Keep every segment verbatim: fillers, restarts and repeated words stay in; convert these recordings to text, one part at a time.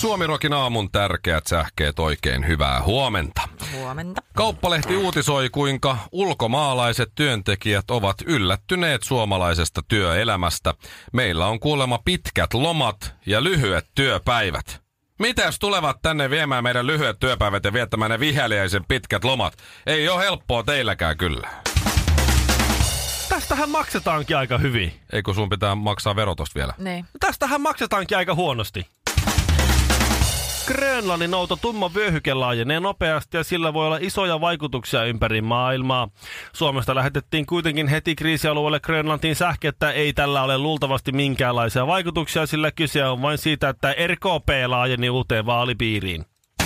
Suomi-rokin aamun tärkeät sähkeet, oikein hyvää huomenta. Huomenta. Kauppalehti uutisoi, kuinka ulkomaalaiset työntekijät ovat yllättyneet suomalaisesta työelämästä. Meillä on kuulemma pitkät lomat ja lyhyet työpäivät. Mitä jos tulevat tänne viemään meidän lyhyet työpäivät ja viettämään ne viheliäisen pitkät lomat? Ei ole helppoa teilläkään kyllä. Tästähän maksetaankin aika hyvin. Ei kun sun pitää maksaa verotosta vielä. Niin. Tästähän maksetaankin aika huonosti. Grönlannin nouto tumma vyöhyke laajenee nopeasti ja sillä voi olla isoja vaikutuksia ympäri maailmaa. Suomesta lähetettiin kuitenkin heti kriisialueelle Grönlantiin sähkettä. Ei tällä ole luultavasti minkäänlaisia vaikutuksia, sillä kyse on vain siitä, että R K P laajeni uuteen vaalipiiriin.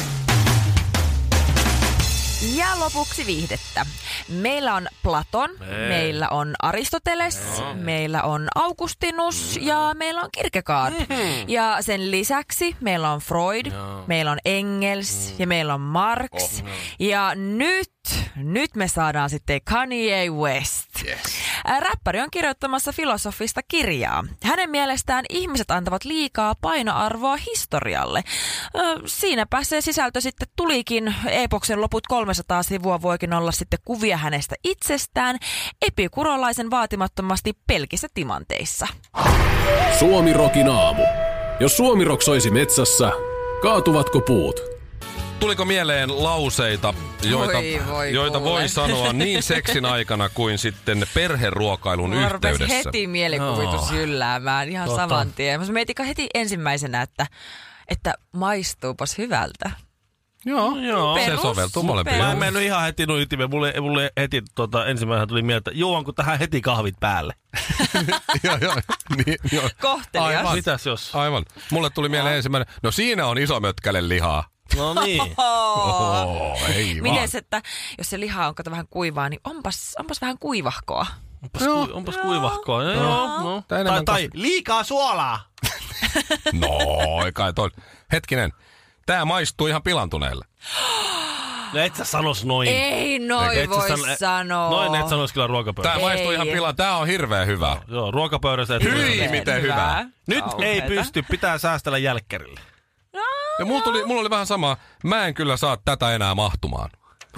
Ja lopuksi viihdettä. Meillä on Platon, Ei. meillä on Aristoteles, no. meillä on Augustinus mm. ja meillä on Kierkegaard. Mm-hmm. Ja sen lisäksi meillä on Freud, no. meillä on Engels mm. ja meillä on Marx. Oh, no. Ja nyt, nyt me saadaan sitten Kanye West. Yes. Räppäri on kirjoittamassa filosofista kirjaa. Hänen mielestään ihmiset antavat liikaa painoarvoa historialle. Siinäpä se sisältö sitten tulikin. Epoksen loput kolmesataa sivua voikin olla sitten kuvia hänestä itsestään epikurolaisen vaatimattomasti pelkissä timanteissa. Suomi-rokin aamu. Jos Suomi-rok soisi metsässä, kaatuvatko puut? Tuliko mieleen lauseita, joita voi, voi, joita voi sanoa niin seksin aikana kuin sitten perheruokailun Mulla yhteydessä? heti mielikuvitus no. jylläämään ihan tota. saman tien. Mä mietin heti ensimmäisenä, että, että maistuupas hyvältä. Joo, joo. Perus, se soveltuu molempiin. Mä en mennyt ihan heti noin ytimeen. Mulle, mulle heti tota, ensimmäisenä tuli mieltä, että juonko tähän heti kahvit päälle? joo, joo. Niin, joo. Kohtelias. Aivan. Mitäs jos? Aivan. Mulle tuli mieleen no. ensimmäinen, no siinä on iso mötkäle lihaa. No niin. Oho, ei Mites, että jos se liha on kato vähän kuivaa, niin onpas, onpas vähän kuivahkoa. Onpas, no. ku, onpas kuivahkoa. No, joo, no. Tai, tai, tai liikaa suolaa. No, ei kai toi. Hetkinen. Tää maistuu ihan pilantuneelle. No et sä sanos noin. Ei noin et voi san, sanoa. Noin et sanois kyllä ruokapöydässä. Tää maistuu ihan pilan. Tää on hirveän hyvä. Joo, joo ruokapöydässä. Hyi, miten hyvä. hyvä. Nyt Kauheeta. Ei pysty. Pitää säästellä jälkkärille. No, ja mulla, tuli, mulla oli vähän sama. Mä en kyllä saa tätä enää mahtumaan.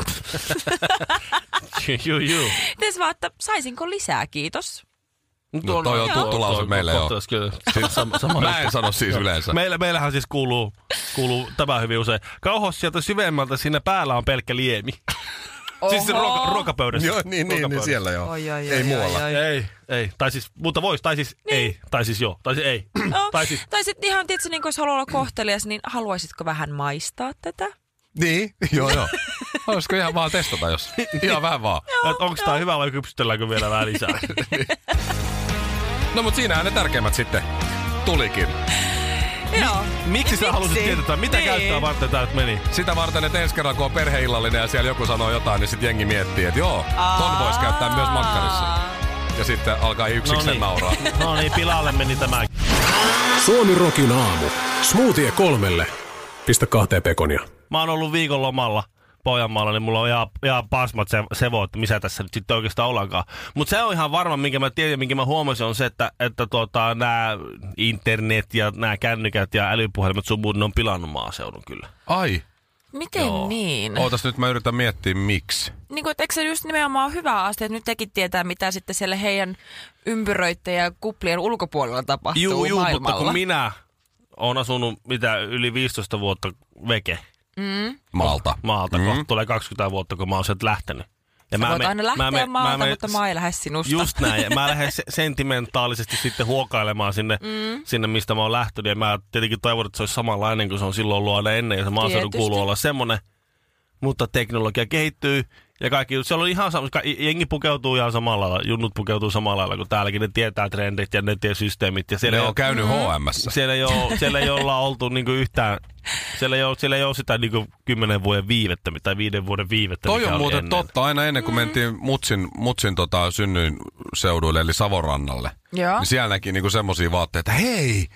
Juu, juu. Tes vaan, että saisinko lisää, kiitos. No toi on tuttu lause meille jo. Mä en sano siis yleensä. Meillä, meillähän siis kuuluu, kuuluu tämä hyvin usein. Kauhos sieltä syvemmältä, siinä päällä on pelkkä liemi. Oho. Siis ruoka, ruokapöydässä. Joo, niin, niin, niin siellä joo. Oi, oi, ei oi, muualla. Oi, oi. Ei, ei. Tai siis, mutta vois, tai siis niin. ei. Tai siis joo, tai siis ei. No, tai siis. Tai sit ihan, tietysti, niin jos haluaa olla kohtelias, niin haluaisitko vähän maistaa tätä? Niin, joo joo. Haluaisiko ihan vaan testata, jos ihan vähän vaan. Onko tää hyvä vai kypsytelläänkö vielä vähän lisää? No mut siinähän ne tärkeimmät sitten tulikin. Joo. Miksi sä halusit tietää? Mitä niin. käyttöä varten tää nyt meni? Sitä varten, että ensi kerran kun on perheillallinen ja siellä joku sanoo jotain, niin sit jengi miettii, että joo, ton vois käyttää myös makkarissa. Ja sitten alkaa yksikseen no niin. nauraa. No niin, pilalle meni tämä. Suomi-rokin aamu. Smoothie kolmelle. Pistä kahteen pekonia. Mä oon ollut viikon lomalla Pohjanmaalla, niin mulla on ihan, ihan pasmat se, sevo, että missä tässä nyt sitten oikeastaan ollaankaan. Mutta se on ihan varma, minkä mä tiedän, minkä mä huomasin, on se, että, että tuota, nämä internet ja nämä kännykät ja älypuhelimet sun muut, ne on pilannut maaseudun kyllä. Ai. Miten Joo. niin? Ootas nyt, mä yritän miettiä, miksi. Niin kuin, eikö se just nimenomaan ole hyvä asia, että nyt tekin tietää, mitä sitten siellä heidän ympyröiden ja kuplien ulkopuolella tapahtuu juu, juu, maailmalla. Mutta kun minä oon asunut mitä yli viisitoista vuotta veke. Mm. Maalta. Maalta, mm. kohta tulee kaksikymmentä vuotta, kun mä oon sieltä lähtenyt. Ja Sä mä voit me, aina lähteä mä me, maalta, mä me, mutta mä en lähde sinusta. Just näin. Ja mä lähden sentimentaalisesti sitten huokailemaan sinne, mm. sinne, mistä mä oon lähtenyt. Ja mä tietenkin toivon, että se olisi samanlainen kuin se on silloin ollut aina ennen. Ja se maaseudun kuuluu olla semmoinen. Mutta teknologia kehittyy. Ja kaikki, siellä on ihan sama, jengi pukeutuu ihan samalla lailla, junnut pukeutuu samalla lailla kuin täälläkin, ne tietää trendit ja ne tietää systeemit. Ja ne on käynyt mm. H M:ssä. Siellä ei ole, siellä ei olla oltu niinku yhtään, siellä ei ole, siellä ei ole sitä niinku kymmenen vuoden viivettä tai viiden vuoden viivettä. Toi on muuten ennen. totta, aina ennen kuin mm. mentiin Mutsin, Mutsin tota, synnyin seuduille, eli Savonrannalle. Joo. Niin siellä näki niinku semmosia vaatteita, että hei,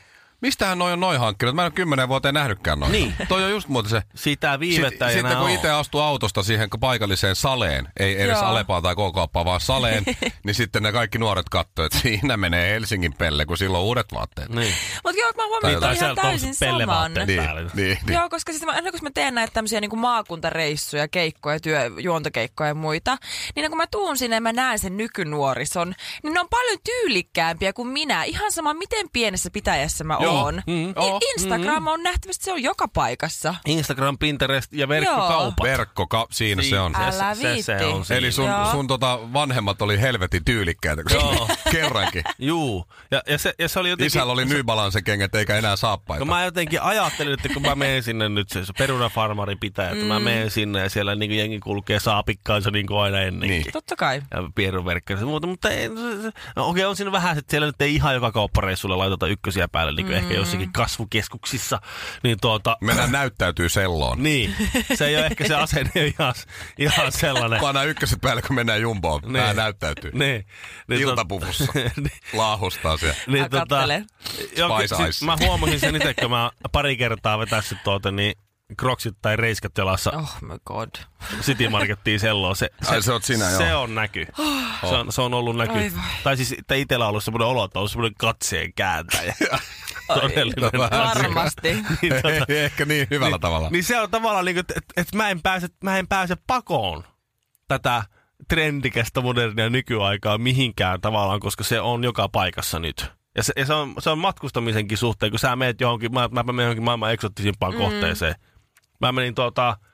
Mistähän noi on noin hankkinut? Mä en ole kymmenen vuoteen nähnytkään noin. Niin. Toi on just muuten se. Sitä viivettä Sit, ei Sitten kun enää itse astui autosta siihen paikalliseen Saleen, ei edes Joo. Alepaan tai K-kauppaan, vaan Saleen, niin sitten ne kaikki nuoret katsoi, että siinä menee Helsingin pelle, kun silloin on uudet vaatteet. Niin. Mutta joo, mä huomioon Tai ihan täysin saman. Niin, niin, niin. Joo, koska siis mä, aina kun mä teen näitä tämmöisiä niin kuin maakuntareissuja, keikkoja, työ, juontokeikkoja ja muita, niin kun mä tuun sinne ja mä näen sen nykynuorison, niin ne on paljon tyylikkäämpiä kuin minä. Ihan sama, miten pienessä pitäjässä mä Joo. oon. Mm, Niin joo. Instagram on nähtävästi, se on joka paikassa. Instagram, Pinterest ja verkkokaupat. Verkko, siinä se on. Älä se, se, se viitti. on siinä. Eli sun, Joo. sun tota vanhemmat oli helvetin tyylikkäitä, Joo. kerrankin. Juu. Ja, ja, se, ja se oli jotenkin... Isällä oli New Balance kengät eikä enää saappaita. Kun mä jotenkin ajattelin, että kun mä menen sinne nyt, se, se perunafarmari pitää, että mm. mä menen sinne ja siellä niin jengi kulkee saapikkaansa niin kuin aina ennenkin. Niin. Totta kai. Ja pierunverkkärissä muuta, mutta ei, no, okei, on siinä vähän, että siellä nyt ei ihan joka kauppareissulla laiteta ykkösiä päälle, niin kuin mm. ehkä jossakin kasvukeskuksissa. Niin tuota... Mennään näyttäytyy selloon. Niin, se ei ole ehkä se asenne ihan, ihan sellainen. Pannaan ykköset päälle, kun mennään jumboon. Niin. Nää näyttäytyy. Niin. niin Iltapuvussa. Laahustaa siellä. Niin, Mä kattelen. Spice sit Ice. mä huomasin sen itse, kun mä pari kertaa vetäisin tuota, niin kroksit tai reiskat jalassa Oh my god. City Markettiin selloon. Se, se, Ai, se oot sinä, se joo. on näky. Se on, se on ollut näky. Ai vai. Tai siis että itsellä on ollut semmoinen olo, että on ollut semmoinen katseen kääntäjä. Todellinen. Varmasti. niin, tota, Ei ehkä niin hyvällä niin, tavalla. Niin se on tavallaan niin kuin, että et, et mä, en pääse, mä en pääse pakoon tätä trendikästä modernia nykyaikaa mihinkään tavallaan, koska se on joka paikassa nyt. Ja se, ja se, on, se on matkustamisenkin suhteen, kun sä meet johonkin, mä, mä menen johonkin maailman eksottisimpaan mm. kohteeseen. Mä menin tuota, äh,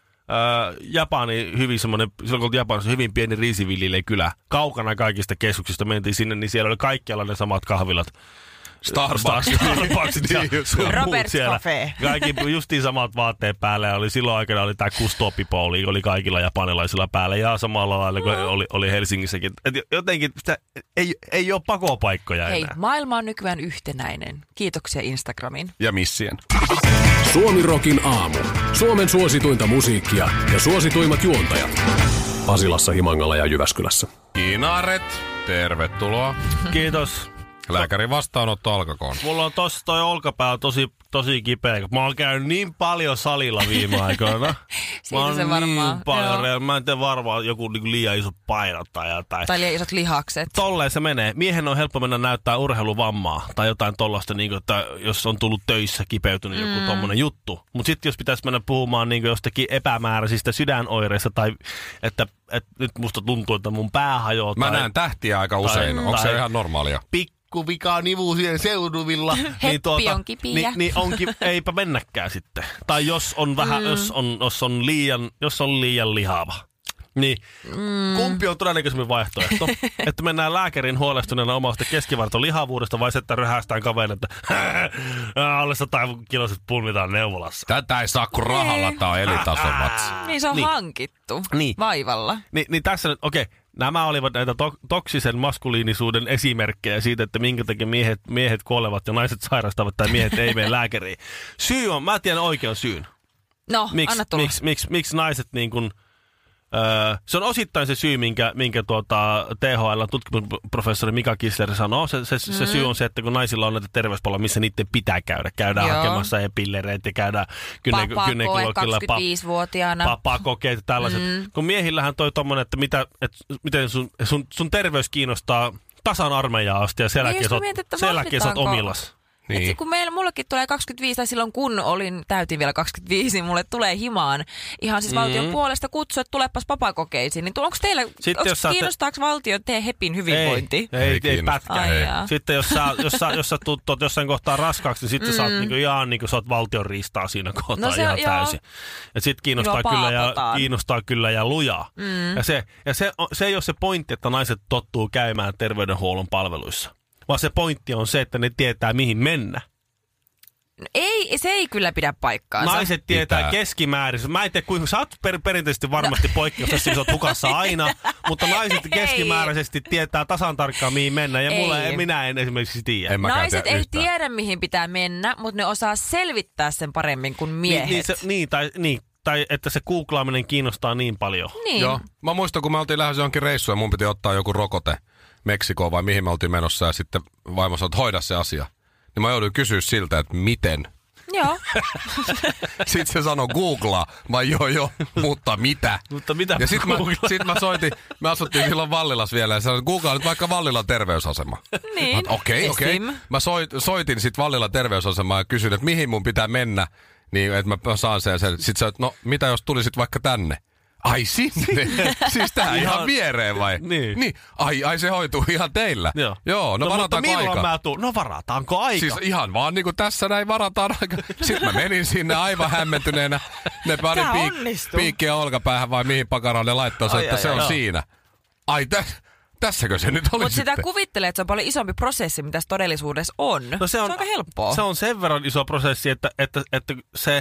Japani hyvin semmoinen, silloin kun oltiin Japanissa hyvin pieni riisiviljelijä kylä. Kaukana kaikista keskuksista mentiin sinne, niin siellä oli kaikkialla ne samat kahvilat. Starbucks. Starbucksit ja Niin just. muut Robert's siellä. Cafe. Kaikki justiin samat vaatteet päälle. Ja oli silloin aikana oli tää Kustopipouli, oli kaikilla japanilaisilla päällä. Ja samalla lailla kuin oli, oli Helsingissäkin. Et jotenkin sitä, ei, ei ole pakopaikkoja Hei, enää. maailma on nykyään yhtenäinen. Kiitoksia Instagramin. Ja missien. Suomi Rokin aamu. Suomen suosituinta musiikkia ja suosituimmat juontajat. Pasilassa, Himangalla ja Jyväskylässä. Kinaret, tervetuloa. Kiitos. Lääkärin vastaanotto alkakoon. Mulla on tossa toi olkapää tosi, tosi kipeä. Mä oon käynyt niin paljon salilla viime aikoina. Siitä Mä oon se niin varmaan, paljon. joo. Mä en tiedä varmaan joku niinku liian iso painot tai jotain. Tai liian isot lihakset. Tolleen se menee. Miehen on helppo mennä näyttää urheiluvammaa tai jotain tollasta, niin kuin, että jos on tullut töissä kipeytynyt joku mm. tommonen juttu. Mutta sitten jos pitäisi mennä puhumaan niin jostakin epämääräisistä sydänoireista tai että, että nyt musta tuntuu, että mun pää hajoaa. Mä tai näen tähtiä aika usein. tai- Onko se tai- ihan normaalia? Pikkuvika nivu siihen seuduvilla. Heppi on kipiä. Niin, niin onkin, eipä mennäkään sitten. Tai jos on vähän, mm. jos, on, jos, on liian, jos on liian lihava. Niin, mm. kumpi on todennäköisemmin vaihtoehto? Että mennään lääkärin huolestuneena omasta keskivartalihavuudesta vai se, että röhästään kaverin, että alle sata kiloiset pulmitaan neuvolassa. Tätä ei saa kun rahalla, tää on elitason matsi. Niin se on Niin. hankittu Niin. vaivalla. Ni, niin tässä nyt, okei, nämä olivat näitä to- toksisen maskuliinisuuden esimerkkejä siitä, että minkä takia miehet, miehet kuolevat ja naiset sairastavat tai miehet ei mene lääkäriin. Syy on, mä tiedän oikean syyn. No, Miksi anna tulla. miksi miksi miksi naiset niin kuin, öö, se on osittain se syy, minkä, minkä tuota, T H L-tutkimusprofessori Mika Kissler sanoo. Se, se, se mm. syy on se, että kun naisilla on näitä terveyspalveluja, missä niiden pitää käydä. Käydään Joo. hakemassa epillereitä ja käydään gyne- Papakoe gynekologilla. kaksikymmentäviisivuotiaana. Papakokeet ja tällaiset. Mm. Kun miehillähän toi tommonen, että, mitä, että miten sun, sun, sun terveys kiinnostaa tasan armeijaa asti ja sen Niin, jälkeen jos sä mä oot- mietin, että sen jälkeen sä oot vahditaanko- omilas. Niin. Et kun meillä, mullekin tulee kaksikymmentäviisi, tai silloin kun olin, täytin vielä kaksikymmentäviisi, niin mulle tulee himaan ihan siis valtion Mm. puolesta kutsu, että tulepas papakokeisiin. Niin onko teillä, Sitten onko jos sä oot- kiinnostaako valtio teidän hepin hyvinvointi? Ei, ei, Ei ei kiinnosta. pätkää. Ai Ei. jaa. Sitten jos sä, jos sä, jos sä tuut, tuut jossain kohtaa raskaaksi, niin sitten mm. sä oot niinku ihan niinku sä oot valtion riistaa siinä kohtaa No se ihan on- joo. täysin. Ja sit kiinnostaa Joo, kyllä ja, paapotaan. kiinnostaa kyllä ja lujaa. Mm. Ja, se, ja se, on, se ei ole se pointti, että naiset tottuu käymään terveydenhuollon palveluissa. Vaan se pointti on se, että ne tietää mihin mennä. Ei, se ei kyllä pidä paikkaansa. Naiset tietää Pitää. keskimäärin. Mä en tiedä, kuinka sä oot per, perinteisesti varmasti poikkeus, jos sä oot hukassa aina, mutta naiset Ei. keskimääräisesti tietää tasan tarkkaan mihin mennä. Ja mulla, Ei. minä en esimerkiksi tiedä. En mäkään Naiset tiedä ei yhtään. tiedä, mihin pitää mennä, mutta ne osaa selvittää sen paremmin kuin miehet. Niin, niin, se, niin, tai, niin, tai että se googlaaminen kiinnostaa niin paljon. Niin. Joo. Mä muistan, kun me oltiin lähdössä johonkin reissuun ja mun piti ottaa joku rokote Meksikoon vai mihin me oltiin menossa ja sitten vaimo sanoi, että hoida se asia. niin mä joudun kysyä siltä, että miten. Joo. Sitten se sanoi googlaa. Mä joo joo, mutta mitä? Mutta mitä ja sit mä, sit mä soitin, me asuttiin silloin Vallilassa vielä ja sanoin, googlaa nyt vaikka Vallilan terveysasema. Niin. Okei, okei. Okay, okay. Mä soit, soitin sit Vallilan terveysasemaa ja kysyin, että mihin mun pitää mennä, niin että mä saan sen. sen. Sitten sä, no mitä jos tulisit vaikka tänne? Ai sinne? Siis tähän ihan, ihan viereen vai? Niin. niin. Ai, ai se hoituu ihan teillä? Joo. Joo, no, no varataanko aika? Milloin mä tuun? No varataanko aika? Siis ihan vaan niinku tässä näin varataan aika. Sitten mä menin sinne aivan hämmentyneenä. Ne pani piik- piikkiä olkapäähän vai mihin pakaraan ne laittoi, että ai, se ai, on ai, siinä. Ai täs, tässäkö se nyt oli Mutta sitä sitten? kuvittelee, että se on paljon isompi prosessi, mitä se todellisuudessa on. No se on, se on aika helppoa. Se on sen verran iso prosessi, että, että, että se,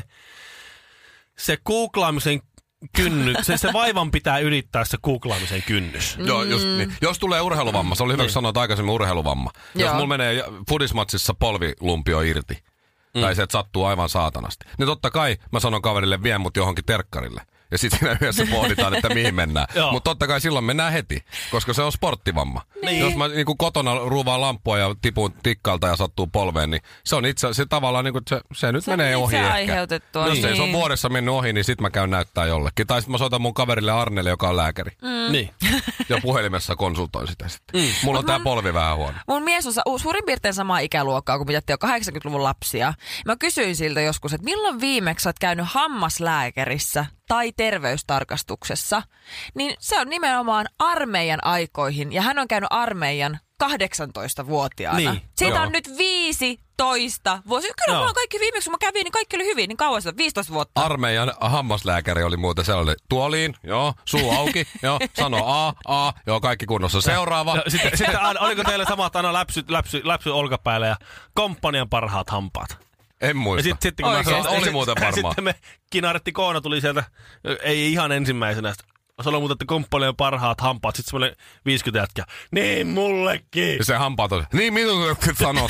se googlaamisen kynny, se, se vaivan pitää ylittää se googlaamisen kynnys. Mm. Joo, just niin. Jos tulee urheiluvamma, se oli hyvä, kun sanoit aikaisemmin urheiluvamma. Joo. Jos mulla menee fudismatsissa polvilumpio irti, mm. tai se, että sattuu aivan saatanasti, niin totta kai mä sanon kaverille, vie mut johonkin terkkarille. Ja sitten siinä yhdessä pohditaan, että mihin mennään. Mutta totta kai silloin mennään heti, koska se on sporttivamma. Niin. Jos mä niin kotona ruuvaan lampua ja tipun tikkalta ja sattuu polveen, niin se on itse se tavallaan, niin kuin, se, se nyt se menee ohi ehkä. Aiheutettua. Jos niin. ei se on vuodessa mennyt ohi, niin sit mä käyn näyttää jollekin. Tai sit mä soitan mun kaverille Arnelle, joka on lääkäri. Mm. Niin. Ja puhelimessa konsultoin sitä sitten. Mm. Mulla on tää polvi vähän huono. Mun mies on suurin piirtein samaa ikäluokkaa, kun mitattiin jo kahdeksankymmentäluvun lapsia. Mä kysyin siltä joskus, että milloin viimeksi sä oot käynyt hammaslääkärissä tai terveystarkastuksessa, niin se on nimenomaan armeijan aikoihin. Ja hän on käynyt armeijan kahdeksantoistavuotiaana. Niin. Siitä Joo. on nyt viisitoista vuosia. Kyllä Joo. mulla on kaikki viimeksi, kun mä kävin, niin kaikki oli hyvin. Niin kauan sitä, viisitoista vuotta. Armeijan hammaslääkäri oli muuten sellainen, tuoliin, joo, suu auki, joo, sano a, a, joo, kaikki kunnossa. Seuraava. No, sitten, sitten oliko teille samat aina läpsy, läpsy, läpsy olkapäälle ja komppanian parhaat hampaat? En muista. Sit, sit, kun mä sanoin, oli muuten varmaan. Sitten me Kinaretti Koona tuli sieltä, ei ihan ensimmäisenä. Se oli muuten, että komppanian parhaat hampaat. Sitten semmoinen viisikymmentä jätkä. Niin mullekin. Ja se hampaat on, niin minun sanot.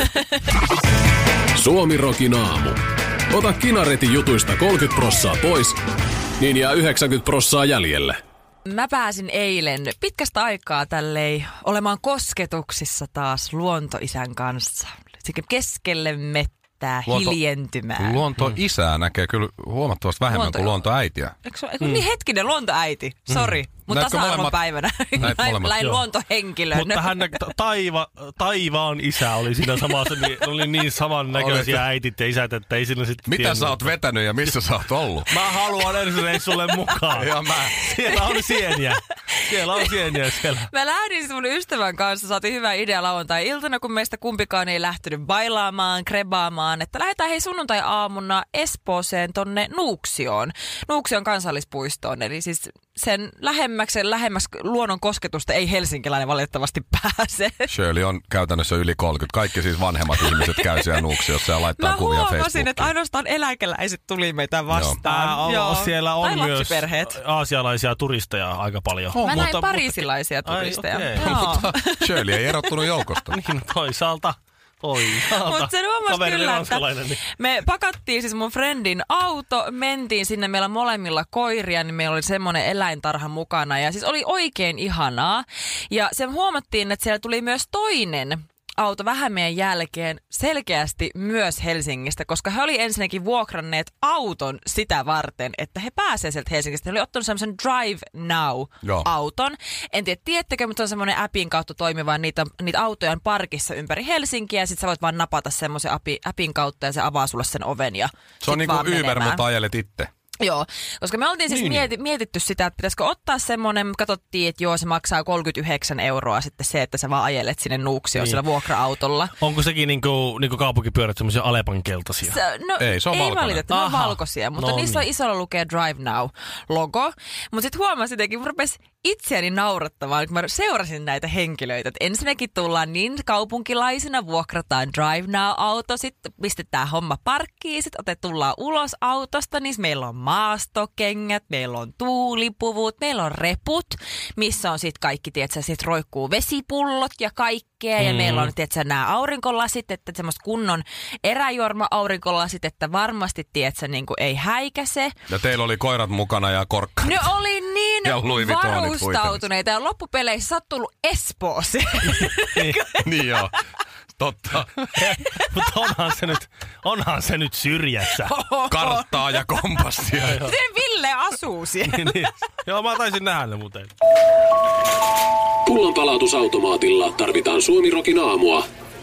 Suomi Rokin aamu. Ota Kinaretin jutuista kolmekymmentä prossaa pois, niin jää yhdeksänkymmentä prossaa jäljelle. Mä pääsin eilen pitkästä aikaa tälleen olemaan kosketuksissa taas luontoisän kanssa. Keskelle mettää luonto, hiljentymään. Luontoisää näkee kyllä huomattavasti vähemmän Luonto, kuin luontoäitiä. Eikö se, eikö, mm. Niin hetkinen, luontoäiti. Sori. Mm. Mutta tasa-arvon päivänä. Näin luontohenkilön. Mutta hän taiva, taivaan isä oli siinä samassa. Niin, oli niin samannäköisiä äitit ja isät, että ei siinä sitten mitä tiennyt. Sä oot vetänyt ja missä sä oot ollut? Mä haluan ensin sulle mukaan. Ja mä. Siellä on sieniä. Siellä on sieniä siellä. Mä lähdin mun ystävän kanssa. Saatiin hyvä idea lauantai-iltana, kun meistä kumpikaan ei lähtenyt bailaamaan, krebaamaan. Että lähdetään hei sunnuntai-aamuna Espooseen tonne Nuuksioon. Nuuksion kansallispuistoon. Eli siis sen lähemmäksi ja lähemmäksi luonnon kosketusta ei helsinkiläinen valitettavasti pääse. Shirley on käytännössä yli kolmekymmentä. Kaikki siis vanhemmat ihmiset käy siellä Nuuksiossa ja laittaa mä kuvia Facebookiin. Mä huomasin, että ainoastaan eläkeläiset tuli meitä vastaan. Joo. Joo. Siellä on tai myös aasialaisia turisteja aika paljon. Oh, mä näin mutta, pariisilaisia mutta, turisteja. Ai, okay. Mutta Shirley ei erottunut joukosta. Niin, toisaalta. Mutta se huomasi kyllä, että niin. me pakattiin siis mun friendin auto, mentiin sinne, meillä molemmilla koiria, niin meillä oli semmoinen eläintarha mukana ja siis oli oikein ihanaa. Ja sen huomattiin, että siellä tuli myös toinen auto vähän meidän jälkeen selkeästi myös Helsingistä, koska he oli ensinnäkin vuokranneet auton sitä varten, että he pääsevät sieltä Helsingistä. He oli ottanut semmoisen Drive Now-auton. En tiedä, tiedättekö, mutta se on semmoinen appin kautta toimiva, niitä, niitä autoja on parkissa ympäri Helsinkiä ja sit sä voit vaan napata semmoisen appin, appin kautta ja se avaa sulle sen oven ja se on niin kuin Uber, mutta ajelet itse. Joo, koska me oltiin siis niin, mieti, mietitty sitä, että pitäisikö ottaa semmoinen, katsottiin, että joo, se maksaa kolmekymmentäyhdeksän euroa sitten se, että sä vaan ajelet sinne Nuuksioon niin. Sillä vuokra-autolla. Onko sekin niinku, niinku kaupunkipyörät semmoisia Alepan keltaisia? Se, no, ei, se on ei valkoinen. Valitettavasti, ne on valkoisia, mutta no, niissä niin. on isolla lukee Drive Now-logo. Mutta sitten huomasin jotenkin, mun rupesi itseäni naurattamaan, kun mä seurasin näitä henkilöitä. Että ensinnäkin tullaan niin kaupunkilaisina, vuokrataan Drive Now-auto, sitten pistetään homma parkkiin, sitten otet tullaan ulos autosta, niin meillä on maastokengät, meillä on tuulipuvut, meillä on reput, missä on sitten kaikki, tietsä, sit roikkuu vesipullot ja kaikkea. Mm. Ja meillä on, tietsä, nämä aurinkolasit, että semmoista kunnon eräjuorma-aurinkolasit, että varmasti, tietsä, niin kuin ei häikäse. Ja teillä oli koirat mukana ja korkkarit. Ne oli niin varustautuneita ja loppupeleissä sä oot tullut Espooseen. niin, niin joo. Totta. Mutta onhan se nyt, onhan se nyt syrjässä. Karttaa ja kompassia. Miten Ville asuu siellä? niin, niin. Joo, mä taisin nähdä ne muuten. Pullonpalautusautomaatilla tarvitaan Suomirokin aamua.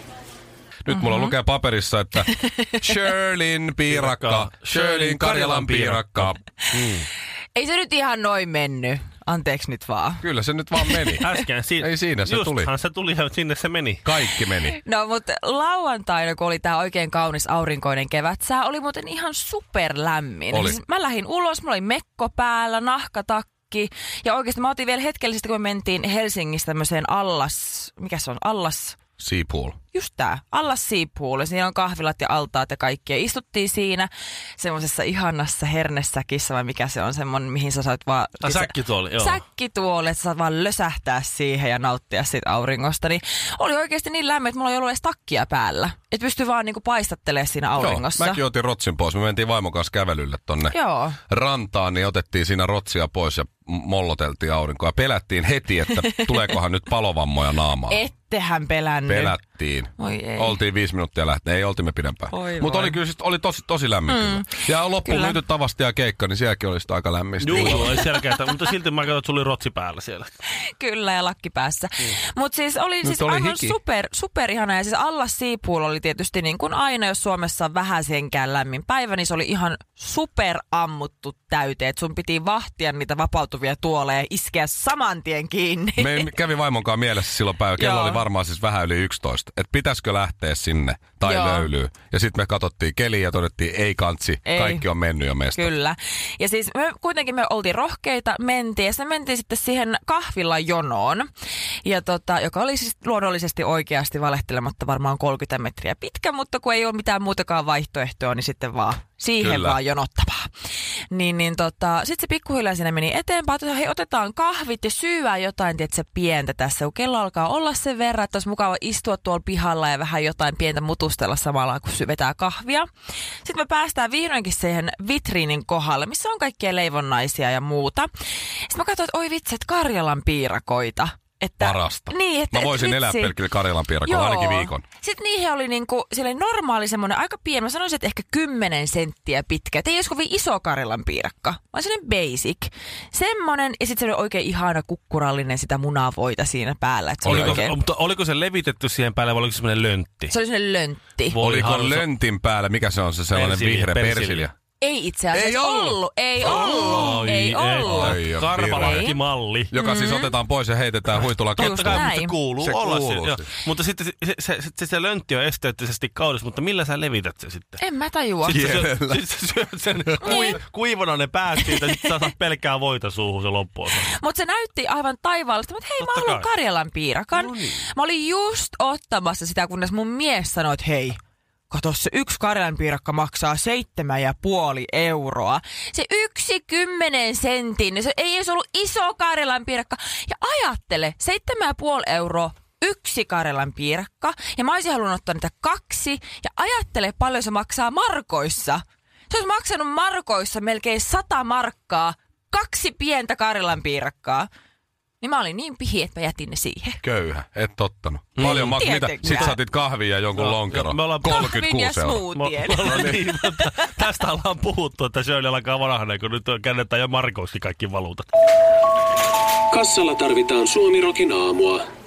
Nyt mulla lukee paperissa, että Shirleyn piirakka, Shirleyn Karjalan piirakka. Mm. Ei se nyt ihan noin mennyt. Anteeksi nyt vaan. Kyllä se nyt vaan meni. Äsken si- Ei siinä, se tuli. Justhan se tuli ja sinne se meni. Kaikki meni. No mutta lauantaina, kun oli tää oikein kaunis aurinkoinen kevätsää, oli muuten ihan superlämmin. Oli. Siis mä lähdin ulos, mulla oli mekko päällä, nahkatakki. Ja oikeasti mä otin vielä hetkellisesti, kun me mentiin Helsingistä tämmöiseen allas... Mikä se on? Allas... Seapool. Just tää, Allas Seapool. Siinä on kahvilat ja altaat ja kaikkea. Istuttiin siinä semmoisessa ihanassa hernessäkissä, vai mikä se on semmoinen, mihin sä saat vaan... Tai säkkituoli, joo. Säkkituoli, että sä saat vaan lösähtää siihen ja nauttia siitä auringosta. Niin oli oikeasti niin lämmin, että mulla ei ollut edes takkia päällä. Että pystyi vaan niinku paistattelemaan siinä auringossa. Joo, mäkin otin rotsin pois. Me mentiin vaimon kanssa kävelylle tonne Joo. rantaan, niin otettiin siinä rotsia pois ja molloteltiin aurinkoa. Pelättiin heti, että tuleekohan nyt palovammoja naamaan. Ettehän pelännyt. Pelättiin. Oi ei. Oltiin viisi minuuttia lähteä. Ei, oltiin me pidempään. Mutta oli kyllä oli tosi, tosi lämmin. Mm. Ja loppuun myyty tavasti ja keikka, niin sielläkin oli sitä aika lämmistä. Joo, ei selkeätä, mutta silti mä katsoin, että sulla oli rotsi päällä siellä. Kyllä, ja lakki päässä. Mm. Mutta siis oli Nyt siis oli aivan hiki. super, super ihana. Ja siis Allas Seapool oli tietysti niin kuin aina, jos Suomessa on vähän senkään lämmin päivä, niin se oli ihan super ammuttu täyteen. Et sun piti vahtia niitä vapautuvia tuoleja ja iskeä saman tien kiinni. Me kävi vaimonkaan mielessä silloin päivä. Kello Joo. oli varmaan siis vähän yli yksitoista. Että pitäisikö lähteä sinne tai Joo. löylyy. Ja sitten me katsottiin keliä ja todettiin, ei kantsi. Ei. Kaikki on mennyt jo meistä. Kyllä. Ja siis me kuitenkin me oltiin rohkeita, mentiin ja sitten mentiin sitten siihen kahvilan jonoon, ja tota, joka oli siis luonnollisesti oikeasti valehtelematta varmaan kolmekymmentä metriä pitkä, mutta kun ei ole mitään muutakaan vaihtoehtoa, niin sitten vaan siihen Kyllä. vaan jonottavaa. Niin, niin tota, sitten se pikkuhiljaa siinä meni eteenpäin, että hei, otetaan kahvit ja syyää jotain, tiedätkö, pientä tässä, kun kello alkaa olla sen verran, että olisi mukava istua tuolla pihalla ja vähän jotain pientä mutustella samalla, kun sy- vetää kahvia. Sitten me päästään vihdoinkin siihen vitriinin kohdalle, missä on kaikkia leivonnaisia ja muuta. Sitten mä katsoin, että oi vitsi, että Karjalan piirakoita. Että, Parasta. Niin, että, Mä voisin vitsi. elää pelkillä Karjalan piirakoilla ainakin viikon. Sitten niihin oli niinku, siellä oli normaali semmoinen aika pieni, mä sanoisin, että ehkä kymmenen senttiä pitkä. Et ei olisi kovin iso Karjalan piirakka, vaan semmoinen basic. Semmoinen, ja sitten se oli oikein ihana kukkurallinen sitä munavoita siinä päällä. Et se oli Oliko, oikein, mutta oliko se levitetty siihen päälle vai oliko se semmoinen löntti? se oli semmoinen löntti. Voi Oliko harso- löntin päällä, mikä se on se sellainen Persilja, vihreä persilja. persilja? Ei itse asiassa Ei ollut. ollut. Ei ollut. Oi, ei ollut. Ai, Karvalakkimalli. Joka siis otetaan pois ja heitetään huitulla Just Totta kai, näin. mutta se kuuluu Se olla. kuuluu se, joo. siis. Mutta sitten se, se, se, se, se löntti on esteettisesti kaunis, mutta millä sä levität se sitten? En mä tajua. Sitten sä, sit sä syöt sen kui, kuivana ne päät siitä, sitten sä saat pelkkää voita suuhun se loppuun. Mutta se näytti aivan taivaallista, mutta hei, Totta mä haluan kai. Karjalan piirakan. No niin. Mä olin just ottamassa sitä, kunnes mun mies sanoi, että hei, kato, se yksi Karjalan piirakka maksaa seitsemän ja puoli euroa. Se yksi kymmenen sentin, se ei edes ollut iso Karjalan piirakka. Ja ajattele, seitsemän ja puoli euroa, yksi Karjalan piirakka. Ja mä olisin halunnut ottaa niitä kaksi. Ja ajattele, paljon se maksaa markoissa. Se olisi maksanut markoissa melkein sata markkaa, kaksi pientä Karjalan piirakkaa. Niin mä olin niin pihi, että mä jätin ne siihen. Köyhä, et tottanut. Paljon maksaa. Mitä? Tietenkään. Sit saatit kahvia ja jonkun No, lonkero. me ollaan- Kahvin ja kolmekymmentäkuusi euroa. smoothien. Me ollaan niin, mutta tästä ollaan puhuttu, että Shirley alkaa vanhaneen, kun nyt käännetään jo markoiksi kaikki valuutat. Kassalla tarvitaan Suomirokin aamua.